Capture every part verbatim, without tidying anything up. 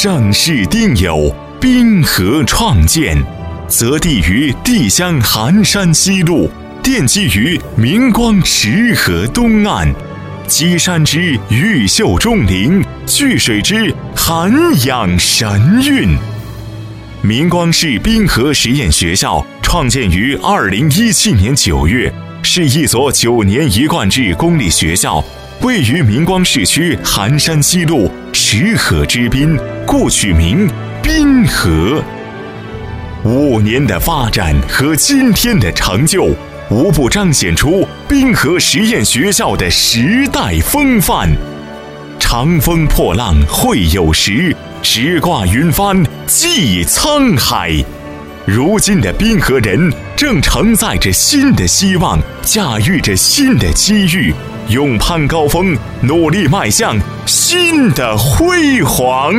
盛世定有，滨河创建，择地于帝乡寒山西麓，奠基于明光池河东岸，积山之玉秀钟灵，聚水之涵养神韵。明光市滨河实验学校创建于二零一七年九月，是一所九年一贯制公立学校，位于明光市区寒山西路池河之滨，故取名滨河。五年的发展和今天的成就，无不彰显出滨河实验学校的时代风范。长风破浪会有时，直挂云帆济沧海。如今的滨河人正承载着新的希望，驾驭着新的机遇，勇攀高峰，努力迈向新的辉煌。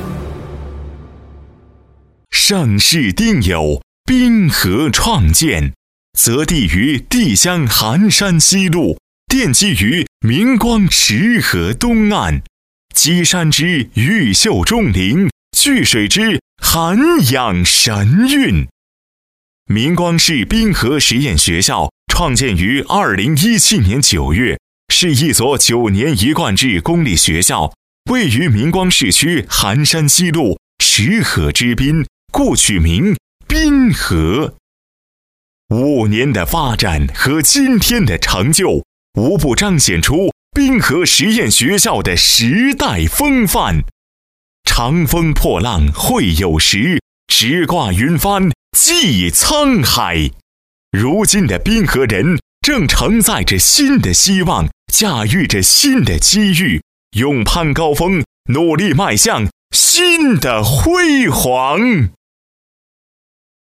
盛世定有，滨河创建，择地于帝乡寒山西麓，奠基于明光池河东岸，积山之玉秀钟灵，聚水之涵养神韵。明光市滨河实验学校创建于二零一七年九月，是一所九年一贯制公立学校，位于明光市区寒山西路池河之滨，故取名滨河。五年的发展和今天的成就，无不彰显出滨河实验学校的时代风范。长风破浪会有时，直挂云帆济沧海。如今的滨河人正承载着新的希望，驾驭着新的机遇，勇攀高峰，努力迈向新的辉煌。